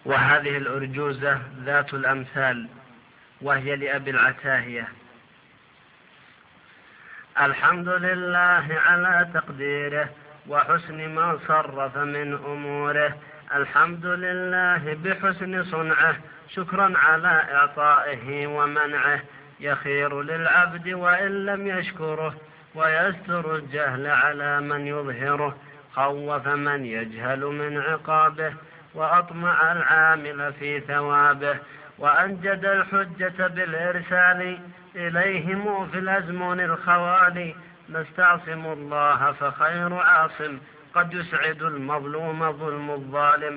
وهذه الأرجوزة ذات الأمثال، وهي لأبي العتاهية: الحمد لله على تقديره وحسن ما صرف من أموره، الحمد لله بحسن صنعه شكرا على إعطائه ومنعه، يخير للعبد وإن لم يشكره ويستر الجهل على من يظهره، خوف من يجهل من عقابه وأطمع العامل في ثوابه، وأنجد الحجة بالإرسال إليهم في الأزمن الخوالي، نستعصم الله فخير عاصم قد يسعد المظلوم ظلم الظالم،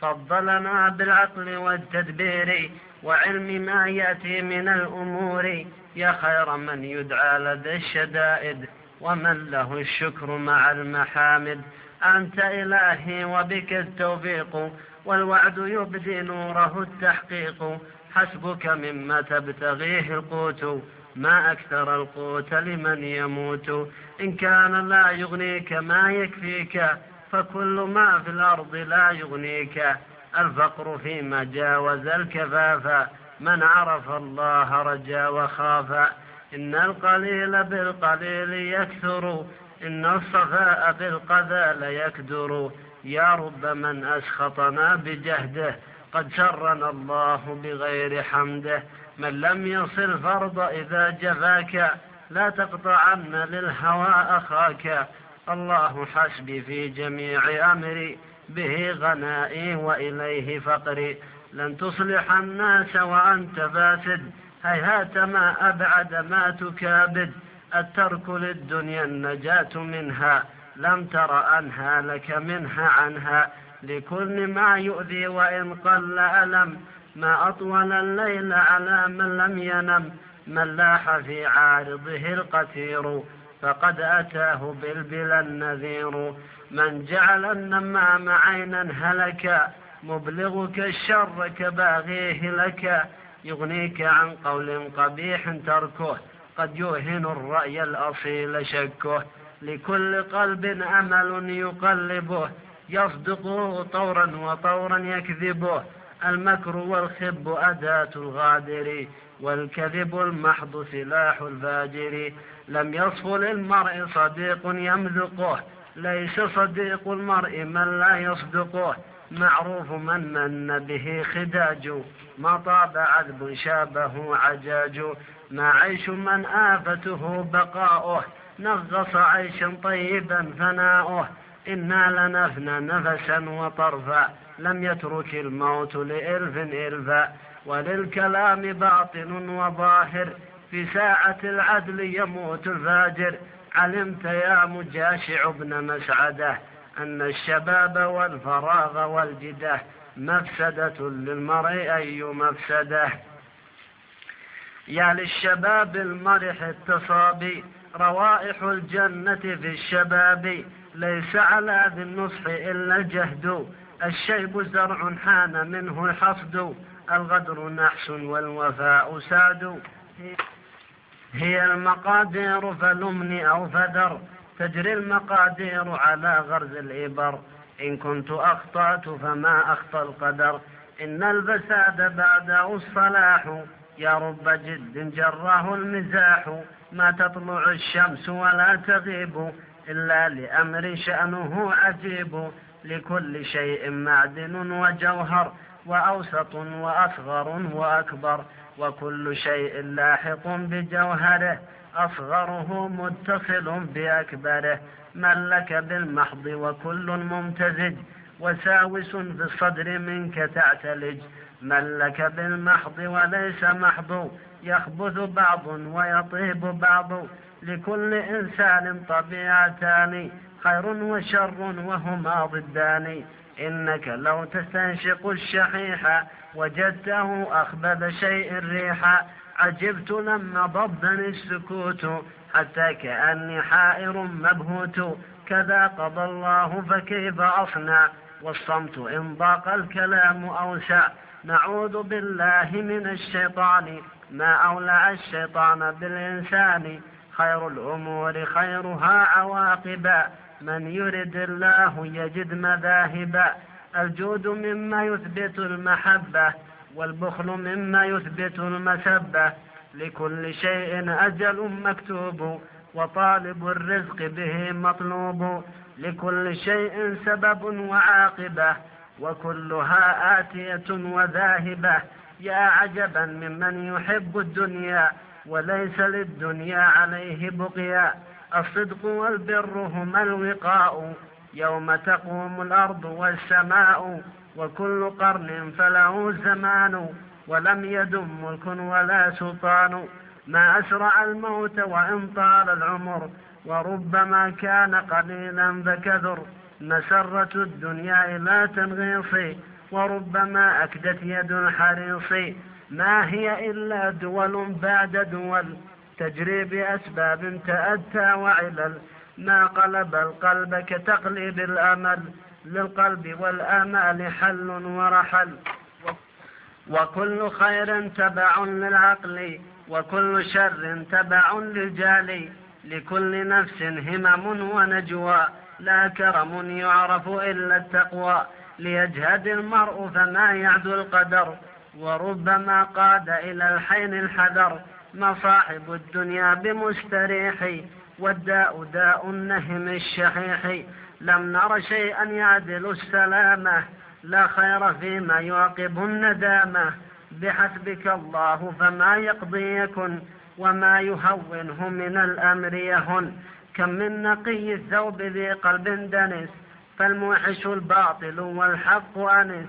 فضلنا بالعقل والتدبير وعلم ما يأتي من الأمور، يا خير من يدعى لدى الشدائد ومن له الشكر مع المحامد، أنت إلهي وبك التوفيق والوعد يبدي نوره التحقيق، حسبك مما تبتغيه القوت ما أكثر القوت لمن يموت، إن كان لا يغنيك ما يكفيك فكل ما في الأرض لا يغنيك، الفقر فيما جاوز الكفاف من عرف الله رجا وخاف، إن القليل بالقليل يكثر إن الصفاء بالقذى ليكدر، يا رب من أسخطنا بجهده قد سرنا الله بغير حمده، من لم يصل فرض إذا جفاك لا تقطعن للهوى أخاك، الله حسبي في جميع أمري به غنائي وإليه فقري، لن تصلح الناس وأنت فاسد هيهات ما أبعد ما تكابد، الترك للدنيا النجاة منها لم تر أنها لك منها عنها، لكل ما يؤذي وإن قل ألم ما أطول الليل على من لم ينم، من لاح في عارضه القتير فقد أتاه بالبلى النذير، من جعل النمام عينا هلك مبلغك الشر كباغيه لك، يغنيك عن قول قبيح تركه قد يوهن الرأي الأصيل شكه، لكل قلب أمل يقلبه يصدقه طورا وطورا يكذبه، المكر والخب أداة الغادر والكذب المحض سلاح الفاجر، لم يصف للمرء صديق يمذقه ليس صديق المرء من لا يصدقه، معروف من به خداج ما طاب عذب شابه عجاج، ما عيش من آفته بقاؤه نغص عيشا طيبا ثناؤه، إنا لنفنى نفسا وطرفا لم يترك الموت لإلف إلفا، وللكلام باطن وظاهر في ساعة العدل يموت الفاجر، علمت يا مجاشع ابن مسعده أن الشباب والفراغ والجده مفسدة للمرء أي مفسده، يا للشباب المرح التصابي روائح الجنة في الشباب، ليس على ذي النصح إلا الجهد الشيب زرع حان منه الحصد، الغدر نحس والوفاء ساد، هي المقادير فلمني أو فذر تجري المقادير على غرز الإبر، إن كنت أخطأت فما أخطأ القدر، إن الفساد بعده الصلاح، يا رب جد جراه المزاح، ما تطلع الشمس ولا تغيب إلا لأمر شأنه عجيب، لكل شيء معدن وجوهر وأوسط وأصغر وأكبر، وكل شيء لاحق بجوهره أصغره متصل بأكبره، من لك بالمحض وكل ممتزج وساوس في الصدر منك تعتلج، من لك بالمحض وليس محض يخبث بعض ويطيب بعض، لكل إنسان طبيعتان خير وشر وهما ضدان، إنك لو تستنشق الشحيح وجدته أخبث شيء ريحا، عجبت لما ضبني السكوت حتى كأني حائر مبهوت، كذا قضى الله فكيف أصنع والصمت إن ضاق الكلام أوسع، نعوذ بالله من الشيطان ما أولع الشيطان بالإنسان، خير الأمور خيرها عواقبا من يرد الله يجد مذاهبا، الجود مما يثبت المحبة، والبخل مما يثبت المسبة. لكل شيء أجل مكتوب، وطالب الرزق به مطلوب. لكل شيء سبب وعاقبة، وكلها آتية وذاهبة. يا عجبا ممن يحب الدنيا، وليس للدنيا عليه بقيا. الصدق والبر هما الوقاء، يوم تقوم الأرض والسماء. وكل قرن فله زمان، ولم يدم ملك ولا سلطان. ما أسرع الموت وإن طال العمر، وربما كان قليلا فكثر. مسرة الدنيا إلى تنغيص، وربما أكدت يد الحريص. ما هي إلا دول بعد دول، تجري بأسباب تأتى وعلل. ما قلب القلب كتقليب الأمل، للقلب والآمال حل ورحل. وكل خير تبع للعقل، وكل شر تبع للجال. لكل نفس همم ونجوى، لا كرم يعرف إلا التقوى. ليجهد المرء فما يعدو القدر، وربما قاد إلى الحين الحذر. ما صاحب الدنيا بمستريح، والداء داء النهم الشحيح. لم نر شيئا يعدل السلامة، لا خير فيما يعقب الندامة. بحسبك الله فما يقضي يكن، وما يهونه من الأمر يهن. كم من نقي الثوب ذي قلب دنس، فالموحش الباطل والحق أنس.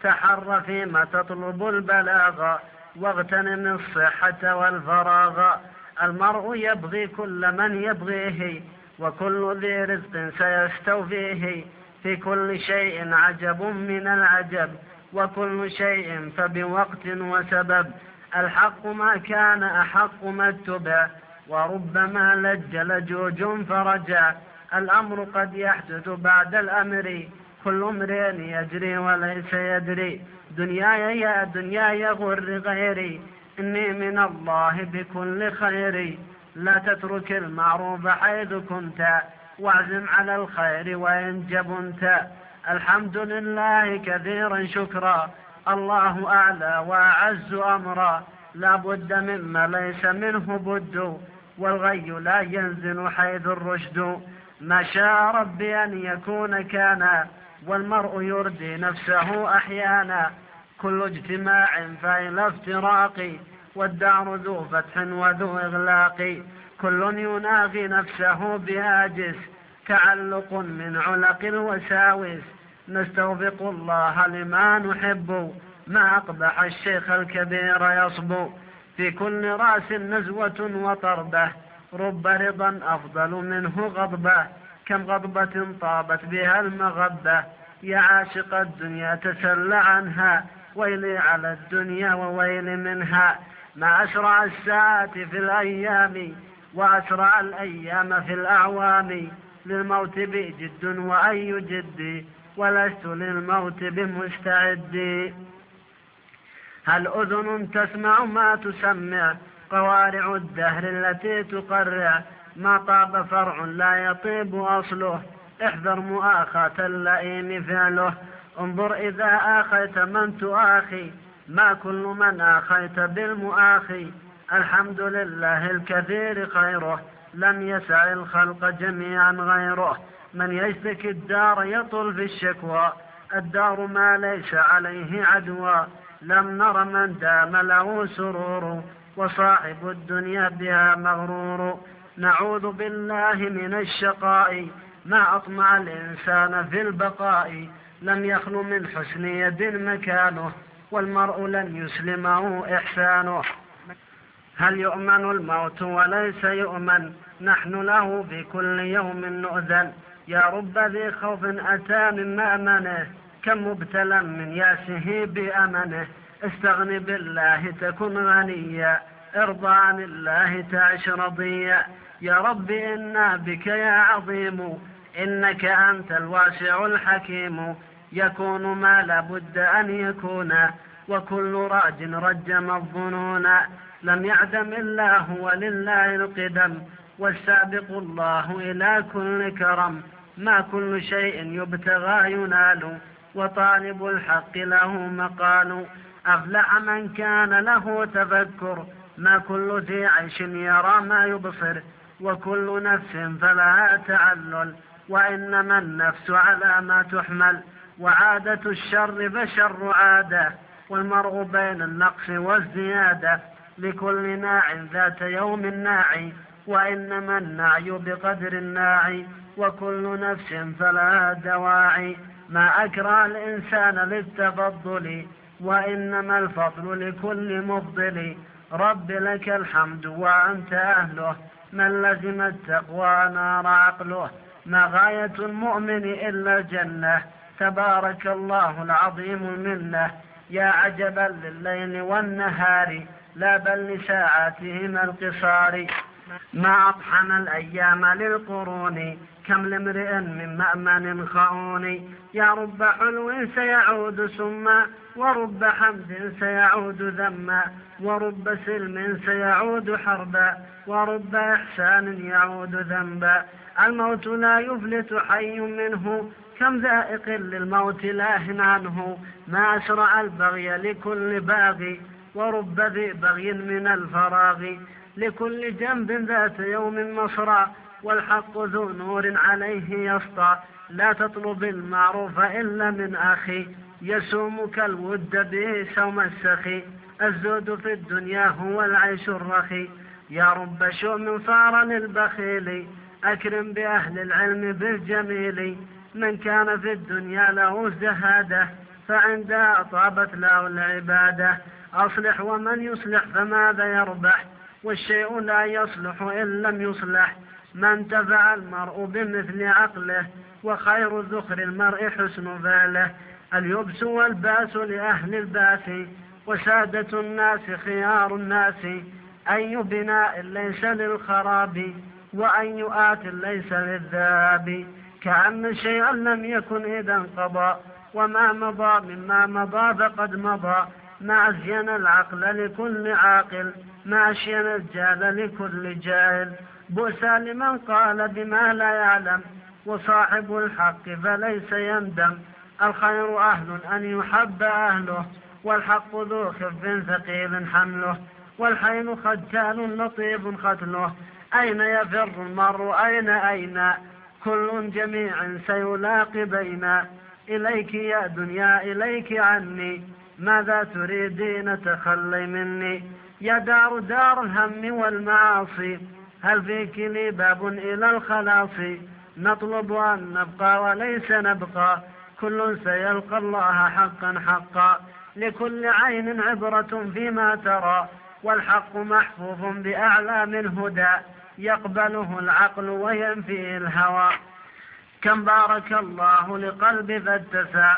تحر فيما تطلب البلاغ، واغتنم الصحة والفراغ. المرء يبغي كل من يبغيه، وكل ذي رزق سيستوفيه. في كل شيء عجب من العجب، وكل شيء فبوقت وسبب. الحق ما كان أحق ما اتبع، وربما لج لجوج فرجع. الأمر قد يحدث بعد الأمر، كل امرئ يجري وليس يدري. دنياي يا دنياي غر غيري، إني من الله بكل خير. لا تترك المعروف حيث كنت، واعزم على الخير وإن جبنت. الحمد لله كثيرا شكرا، الله أعلى وأعز أمرا. لا بد مما ليس منه بد، والغي لا ينزل حيث الرشد. ما شاء ربي أن يكون كان، والمرء يردي نفسه أحيانا. كل اجتماع فإلى افتراق، والدار ذو فتح وذو إغلاق. كل يناغي نفسه بهاجس، تعلق من علق الوساوس. نستوفق الله لما نحب، ما أقبح الشيخ الكبير يصبو. في كل رأس نزوة وطربة، رب رضا أفضل منه غضبة. كم غضبة طابت بها المغبة، يا عاشق الدنيا تسل عنها. ويلي على الدنيا وويل منها. ما أسرع الساعات في الأيام، وأسرع الأيام في الأعوام. للموت بي جد وأي جدي، ولست للموت بمستعد. هل أذن تسمع ما تسمع، قوارع الدهر التي تقرع. ما طاب فرع لا يطيب أصله، احذر مؤاخاة اللئيم فعله. انظر إذا آخيت من تؤاخي، ما كل من آخيت بالمؤاخي. الحمد لله الكثير خيره، لم يسع الخلق جميعا غيره. من يشتكي الدار يطل في الشكوى، الدار ما ليس عليه عدوى. لم نر من دام له سرور، وصاحب الدنيا بها مغرور. نعوذ بالله من الشقاء، ما أطمع الإنسان في البقاء. لم يخل من حسن يد مكانه، والمرء لن يسلمه إحسانه. هل يؤمن الموت وليس يؤمن، نحن له في كل يوم نؤذن. يا رب ذي خوف أتى من مأمنه، كم مبتلى من ياسه بأمنه. استغن بالله تكن غنيا، ارضى عن الله تعش رضيا. يا رب إنا بك يا عظيم، إنك أنت الواسع الحكيم. يكون ما لابد أن يكون، وكل راج رجم الظنون. لم يعدم الله ولله القدم، والسابق الله إلى كل كرم. ما كل شيء يبتغى ينال، وطالب الحق له مقال. أفلح من كان له تفكر، ما كل ذي عيش يرى ما يبصر، وكل نفس فلها تعلل، وإنما النفس على ما تحمل. وعادة الشر فشر عادة، والمرء بين النقص والزيادة، لكل ناع ذات يوم ناعي، وإنما النعي بقدر الناعي، وكل نفس فلها دواعي. ما أكره الإنسان للتفضل، وإنما الفضل لكل مفضل. رب لك الحمد وأنت أهله، من لزم التقوى نار عقله. ما غاية المؤمن إلا الجنة، تبارك الله العظيم المنة. يا عجبا لليل والنهار، لا بل لساعاتهما القصار. ما أطحن الأيام للقرون، كم لامرئ من مأمن خؤون. يا رب حلو سيعود سما، ورب حمد سيعود ذما، ورب سلم سيعود حربا، ورب إحسان يعود ذنبا. الموت لا يفلت حي منه، كم ذائق للموت لاه عنه. ما أسرع البغي لكل باغي، ورب ذي بغي من الفراغ. لكل جنب ذات يوم مصرى، والحق ذو نور عليه يسطى. لا تطلب المعروف إلا من أخي، يسومك الود به سوم السخي. الزهد في الدنيا هو العيش الرخي، يا رب شؤم صار للبخيل. أكرم بأهل العلم بالجميل، من كان في الدنيا له زهادة، فعندها طابت له العبادة. أصلح ومن يصلح فماذا يربح، والشيء لا يصلح إن لم يصلح. ما انتفع المرء بمثل عقله، وخير ذخر المرء حسن فعله. اليبس والباس لأهل الباس، وسادة الناس خيار الناس. أي بناء ليس للخراب، وأي آت ليس للذهاب. كأن شيئا لم يكن إذا انقضى، وما مضى مما مضى فقد مضى. ما أزين العقل لكل عاقل، ما أشين الجهل لكل جاهل. بؤسا لمن قال بما لا يعلم، وصاحب الحق فليس يندم. الخير أهل أن يحب أهله، والحق ذو خف ثقيل حمله. والحين ختال لطيف ختله، أين يفر المرء أين كل جميع سيلاقي بينا. إليك يا دنيا إليك عني، ماذا تريدين تخلي مني. يا دار دار الهم والمعاصي، هل فيك لي باب إلى الخلاص. نطلب أن نبقى وليس نبقى، كل سيلقى الله حقا حقا. لكل عين عبرة فيما ترى، والحق محفوظ بأعلام الهدى، يقبله العقل وينفيه الهوى. كم بارك الله لقلب فاتسع،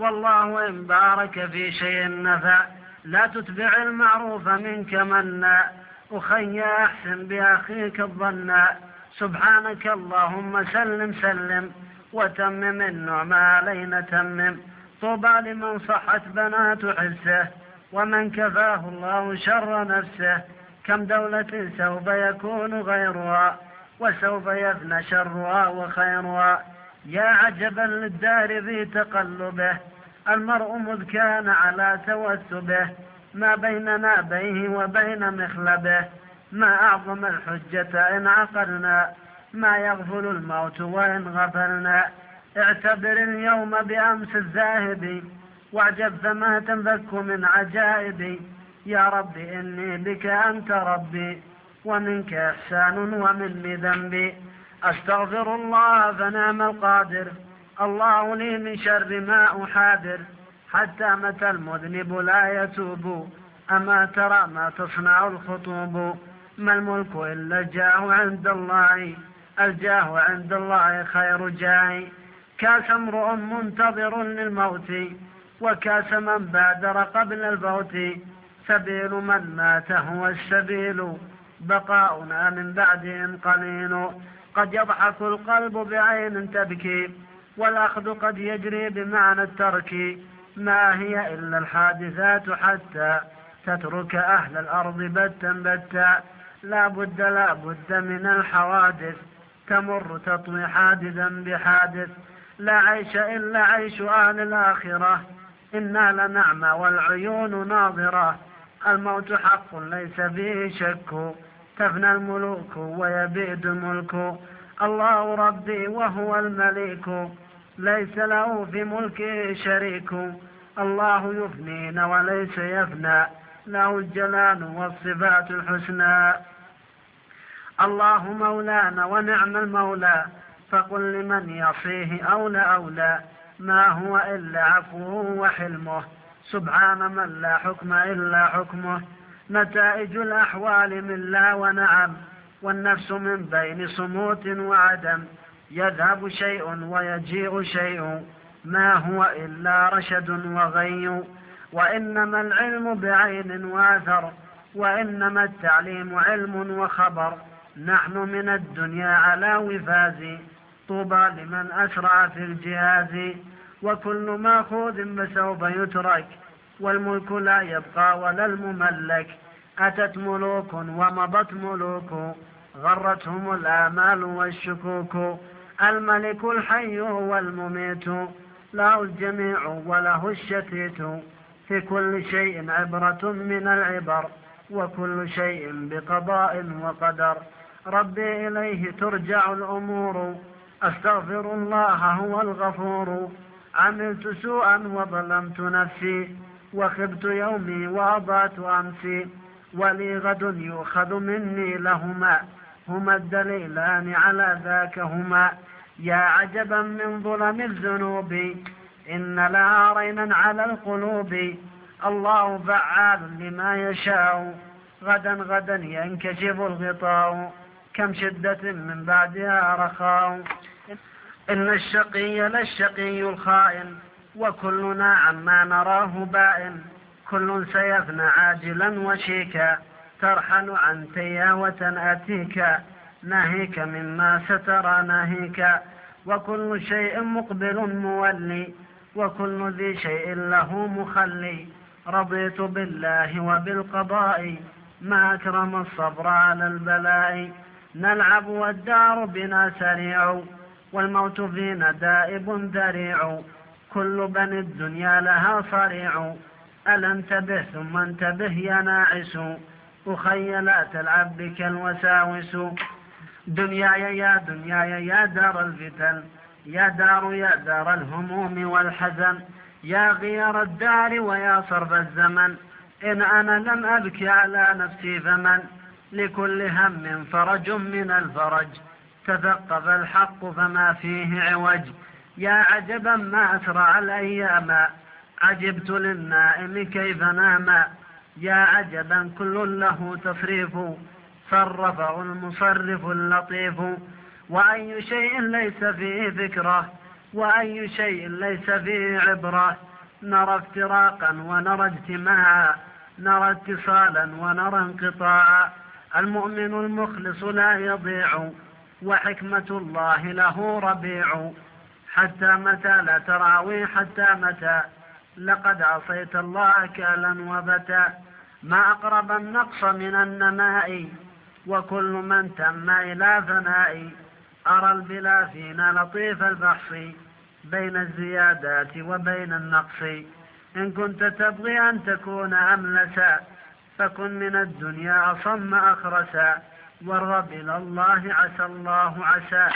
والله إن بارك في شيء نفع. لا تتبع المعروف منك منا، أخي أحسن بأخيك الظنا. سبحانك اللهم سلم سلم، وتمم النعم علينا تمم. طوبى لمن صحت بنات حسه، ومن كفاه الله شر نفسه. كم دولة سوف يكون غيرها، وسوف يفنى شرها وخيرها. يا عجبا للدار في تقلبه، المرء مذ كان على توثبه. ما بين نابيه وبين مخلبه، ما أعظم الحجة إن عقلنا. ما يغفل الموت وإن غفلنا. اعتبر اليوم بأمس الذاهب، واعجب فما تنفك من عجائب. يا رب إني بك أنت ربي، ومنك إحسان ومني ذنبي. أستغفر الله فنعم القادر، الله لي من شر ما أحاذر. حتى متى المذنب لا يتوب، أما ترى ما تصنع الخطوب. ما الملك إلا الجاه عند الله، الجاه عند الله خير جاه. كاس امرؤ منتظر للموت، وكاس من بادر قبل الفوت. سبيل من مات هو السبيل، بقاؤنا من بعدهم قليل. قد يضحك القلب بعين تبكي، والأخذ قد يجري بمعنى الترك. ما هي إلا الحادثات حتى تترك أهل الأرض بتا بتا. لا بد من الحوادث، تمر تطوي حادثا بحادث. لا عيش إلا عيش أهل الآخرة، إنا لنعمى والعيون ناظرة، الموت حق ليس فيه شك، تفنى الملوك ويبيد الملك، الله ربي وهو الملك، ليس له في ملكه شريك، الله يفنين وليس يفنى، له الجلال والصفات الحسنى، الله مولانا ونعم المولى، فقل لمن يصيه أولى أولى، ما هو إلا عفوه وحلمه، سبحان من لا حكم إلا حكمه، نتائج الأحوال من لا ونعم، والنفس من بين صموت وعدم، يذهب شيء ويجيء شيء، ما هو إلا رشد وغي، وإنما العلم بعين واثر، وإنما التعليم علم وخبر، نحن من الدنيا على وفاز، طوبى لمن أسرع في الجهاز، وكل ماخوذ فسوف يترك، والملك لا يبقى ولا المملك، أتت ملوك ومضت ملوك، غرتهم الآمال والشكوك، الملك الحي هو المميت، له الجميع وله الشتيت، في كل شيء عبرة من العبر، وكل شيء بقضاء وقدر، ربي إليه ترجع الأمور، أستغفر الله هو الغفور، عملت سوءا وظلمت نفسي، وخبت يومي وأضعت أمسي، ولي غد يؤخذ مني لهما، هما الدليلان على ذاك هما، يا عجبا من ظلم الذنوب، إن لها رينا على القلوب، الله فعال لما يشاء، غدا غدا ينكشف الغطاء، كم شدة من بعدها رخاء، إن الشقي للشقي الخائن، وكلنا عما نراه بائن، كل سيفنى عاجلا وشيكا، ترحل عن تياوة أتيك، ناهيك مما سترى ناهيك، وكل شيء مقبل مولي، وكل ذي شيء له مخلي، رضيت بالله وبالقضاء، ما أكرم الصبر على البلاء، نلعب والدار بنا سريع، والموت فينا دائب ذريع، كل بني الدنيا لها صريع، ألا انتبه ثم انتبه يا ناعس، أخي لا تلعب بك الوساوس، دنياي يا دنياي يا دار الفتن، يا دار يا دار الهموم والحزن، يا غير الدار ويا صرف الزمن، إن أنا لم أبكي على نفسي فمن، لكل هم فرج من الفرج، تثقف الحق فما فيه عوج، يا عجبا ما أسرع الأيام، عجبت للنائم كيف نام، يا عجبا كل له تصريف، صرفه المصرف اللطيف، وأي شيء ليس فيه فكرة، وأي شيء ليس فيه عبرة، نرى افتراقا ونرى اجتماعا، نرى اتصالا ونرى انقطاعا، المؤمن المخلص لا يضيع، وحكمة الله له ربيع، حتى متى لا تراوي حتى متى، لقد عصيت الله كالا وبتا، ما أقرب النقص من النماء، وكل من تم إلى فناء، أرى البلا فينا لطيف البحث، بين الزيادات وبين النقص، إن كنت تبغي أن تكون أملسا، فكن من الدنيا أصم أخرسا، والرب إلى الله عسى الله عسى،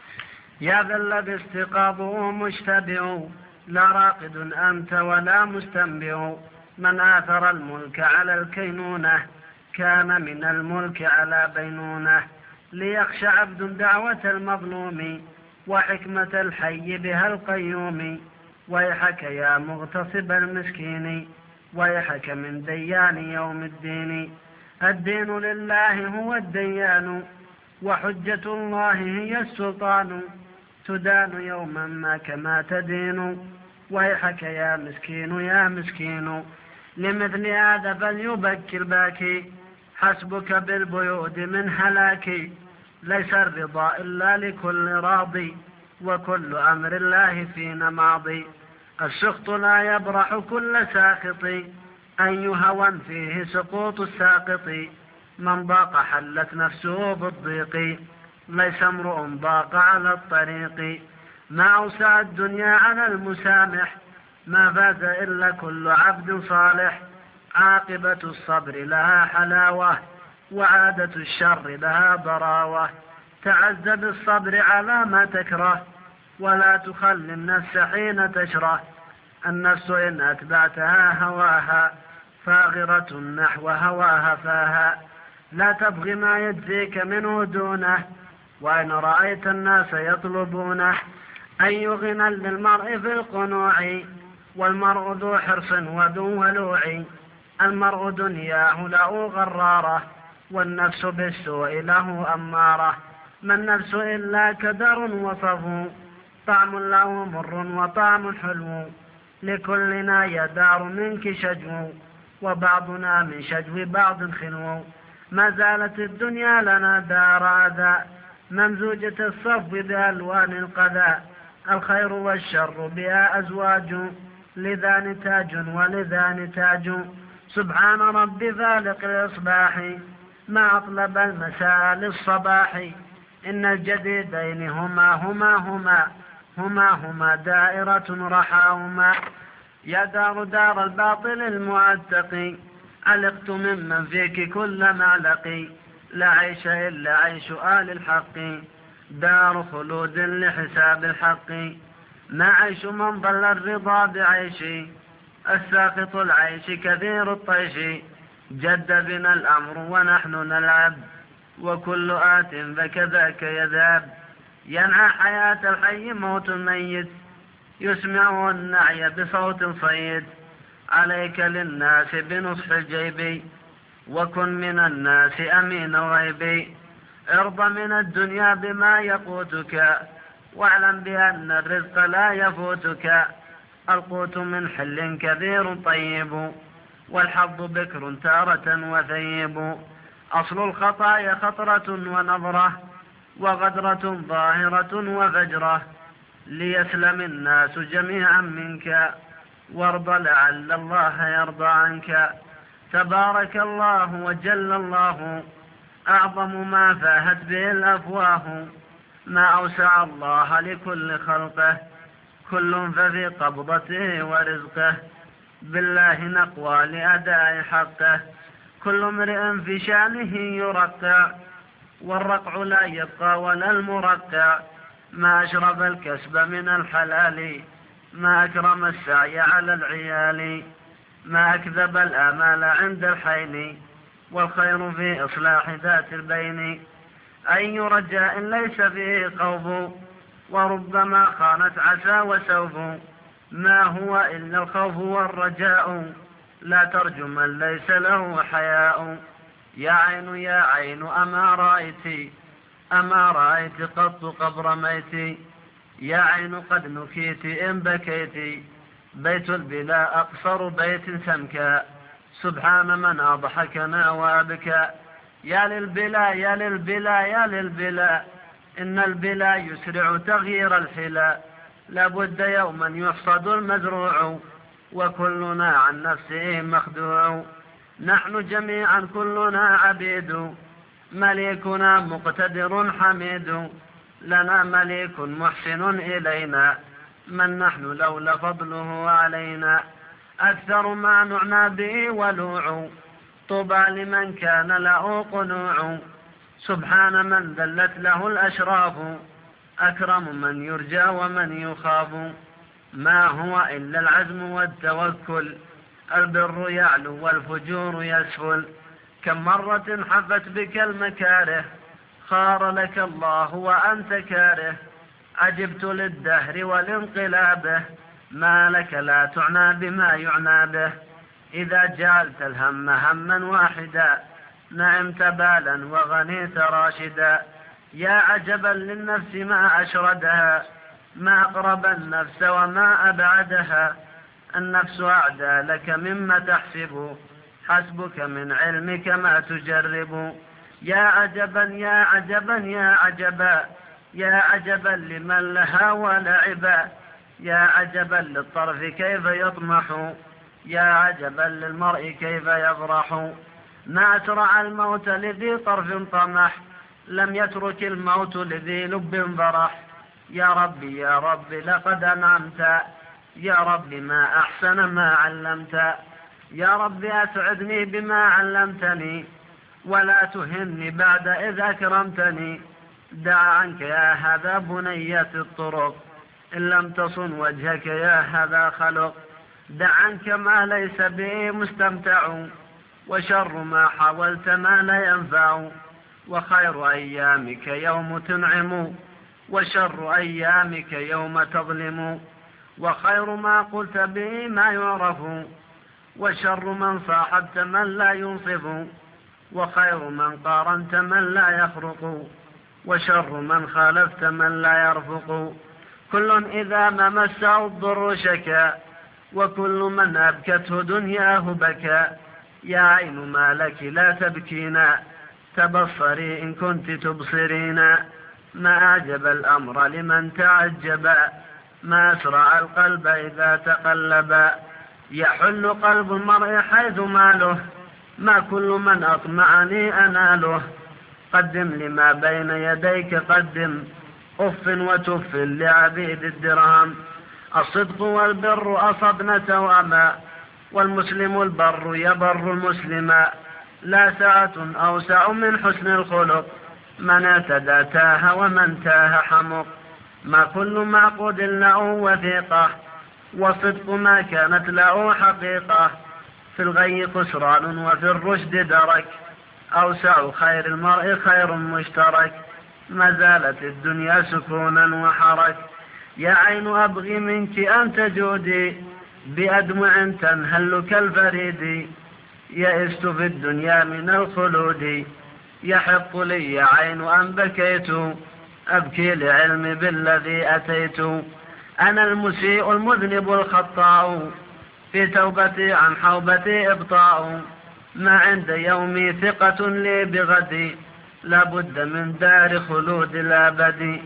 يا ذا الذي استيقاظه مشتبع، لا راقد أنت ولا مستنبع، من آثر الملك على الكينونة، كان من الملك على بينونة، ليخشى عبد دعوة المظلوم، وحكمة الحي بها القيوم، ويحك يا مغتصب المسكين، ويحك من ديان يوم الدين، الدين لله هو الديان، وحجة الله هي السلطان، تدان يوما ما كما تدين، ويحك يا مسكين يا مسكين، لمثل هذا فليبكي الباكي، حسبك بالبيود من هلاكي، ليس الرضا إلا لكل راضي، وكل أمر الله فينا ماضي، السخط لا يبرح كل ساخط، أي هوى فيه سقوط الساقط، من ضاق حلت نفسه بالضيق، ليس امرؤ ضاق على الطريق، ما أوسع الدنيا على المسامح، ما فاز إلا كل عبد صالح. عاقبة الصبر لها حلاوة، وعادة الشر لها ضراوة. تعز بالصبر على ما تكره، ولا تخل النفس حين تشره. النفس إن أتبعتها هواها، فاغرة نحو هواها فاها. لا تبغي ما يجزيك منه دونه، وإن رأيت الناس يطلبونه. أي غنى للمرء في القنوع، والمرء ذو حرص وذو ولوع. المرء دنياه له غرارة، والنفس بالسوء له أمارة. ما النفس إلا كدر وصفو، طعم له مر وطعم حلو. لكلنا يدار منك شجو، وبعضنا من شجو بعض خلو. ما زالت الدنيا لنا دار أذى، ممزوجة الصف بألوان القذى. الخير والشر بها أزواج، لذا نتاج ولذا نتاج. سبحان رب فالق الإصباح، ما أطلب المساء للصباح. إن الجديدين هما دائرة رحاهما. يا دار دار الباطل المعتقي، علقت ممن فيك كل معلقي. لا عيش إلا عيش آل الحق، دار خلود لحساب الحق. ما عيش من ضل الرضا بعيشي، الساخط العيش كثير الطيش. جد بنا الأمر ونحن نلعب، وكل آت فكذاك يذاب. ينعى حياة الحي موت الميت، يسمعه النعي بصوت صيد. عليك للناس بنصح الجيب، وكن من الناس أمين غيبي. ارض من الدنيا بما يقوتك، واعلم بأن الرزق لا يفوتك. القوت من حل كثير طيب، والحظ بكر تارة وثيب. أصل الخطايا خطرة ونظرة، وغدرة ظاهرة وفجرة. ليسلم الناس جميعا منك، وارض لعل الله يرضى عنك. تبارك الله وجل الله، أعظم ما فاهت به الأفواه. ما أوسع الله لكل خلقه، كل ففي قبضته ورزقه. بالله نقوى لأداء حقه، كل امرئ في شأنه يرقى. والرقع لا يبقى ولا المرقع، ما أشرب الكسب من الحلال. ما أكرم السعي على العيال، ما أكذب الآمال عند الحين. والخير في إصلاح ذات البين، أي رجاء ليس فيه خوف، وربما خانت عسى وسوف. ما هو إلا الخوف والرجاء، لا ترجو من ليس له حياء. يا عين يا عين أما رأيت قط قبر ميت. يا عين قد نكيت إن بكيت، بيت البلا أقصر بيت سمكا. سبحان من أضحكنا وأبكى. يا للبلا يا للبلا يا للبلا، إن البلا يسرع تغيير الحلا. لابد يوما يحصد المزروع، وكلنا عن نفسه مخدوع. نحن جميعا كلنا عبيد، مليكنا مقتدر حميد. لنا مليك محسن إلينا، من نحن لولا فضله علينا. أكثر ما نعنى به ولوع، طوبى لمن كان له قنوع. سبحان من ذلت له الأشراف، أكرم من يرجى ومن يخاف. ما هو إلا العزم والتوكل، البر يعلو والفجور يسفل. كم مرة حفت بك المكاره، خار لك الله وأنت كاره. عجبت للدهر والانقلابه، ما لك لا تعنى بما يعنى به. إذا جعلت الهم هما واحدا، نعمت بالا وغنيت راشدا. يا عجبا للنفس ما أشردها، ما أقرب النفس وما أبعدها. النفس أعدى لك مما تحسب، حسبك من علمك ما تجرب. يا عجبا يا عجبا يا عجبا، يا عجبا لمن لها ولعبا. يا عجبا للطرف كيف يطمح، يا عجبا للمرء كيف يفرح. ما أسرع الموت لذي طرف طمح، لم يترك الموت لذي لب فرح. يا ربي يا ربي لقد أنعمت، يا ربي ما أحسن ما علمت، يا ربي أسعدني بما علمتني ولا تهني بعد إذ أكرمتني. دع عنك يا هذا بنية الطرق، إن لم تصن وجهك يا هذا خلق. دع عنك ما ليس به مستمتع، وشر ما حاولت ما لا ينفع. وخير أيامك يوم تنعم، وشر أيامك يوم تظلم. وخير ما قلت به ما يعرف، وشر من صاحبت من لا ينصف. وخير من قارنت من لا يخرق، وشر من خالفت من لا يرفق. كل إذا ما مسه الضر شكا، وكل من أبكته دنياه بكى. يا عين ما لك لا تبكينا، تبصري إن كنت تبصرين. ما أعجب الأمر لمن تعجب، ما أسرع القلب إذا تقلب. يحل قلب المرء حيث ماله، ما كل من أطمعني أناله. قدم لما بين يديك قدم، أف وتف لعبيد الدرهم. الصدق والبر أصبن تواما، والمسلم البر يبر المسلما. لا ساعة أوسع من حسن الخلق، من اعتدى تاه ومن تاه حمق. ما كل معقود له وثيقة، والصدق ما كانت له حقيقة. في الغي خسران وفي الرشد درك، أوسع خير المرء خير مشترك. ما زالت الدنيا سكونا وحرك، يا عين أبغي منك أن تجودي، بأدمع تنهل كالفريد. يئست في الدنيا من الخلود، يحق لي يا عين أن بكيت، أبكي لعلم بالذي أتيت. أنا المسيء المذنب الخطاء، في توبتي عن حوبتي إبطاء. ما عند يومي ثقة لي بغدي، لابد من دار خلود الأبد.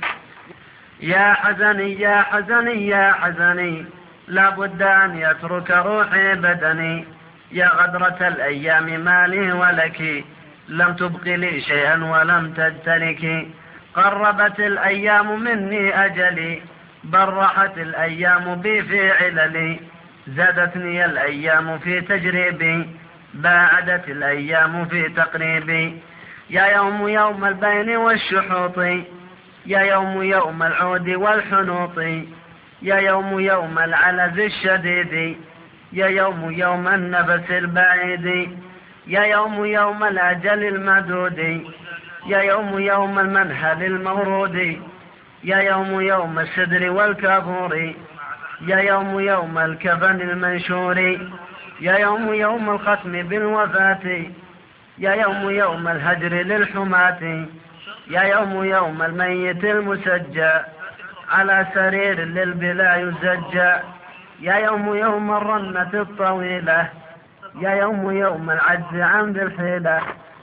يا حزني يا حزني يا حزني، لابد أن يترك روحي بدني. يا غدرة الأيام مالي ولك، لم تبق لي شيئا ولم تجترك. قربت الأيام مني أجلي، برحت الأيام بي في عللي. زادتني الأيام في تجريبي، باعدت الأيام في تقريبي. يا يوم يوم البين والشحوط، يا يوم يوم العود والحنوط. يا يوم يوم العلز الشديد، يا يوم يوم النفس البعيد. يا يوم يوم الأجل المدود، يا يوم يوم المنهل المورود. يا يوم يوم السدر والكافور، يا يوم يوم الكفن المنشور. يا يوم يوم الختم بالوفاة، يا يوم يوم الهجر للحماة. يا يوم يوم الميت المسجى، على سرير للبلا يزجى. يا يوم يوم الرنة الطويلة، يا يوم يوم العجز عن ذي الحيلة.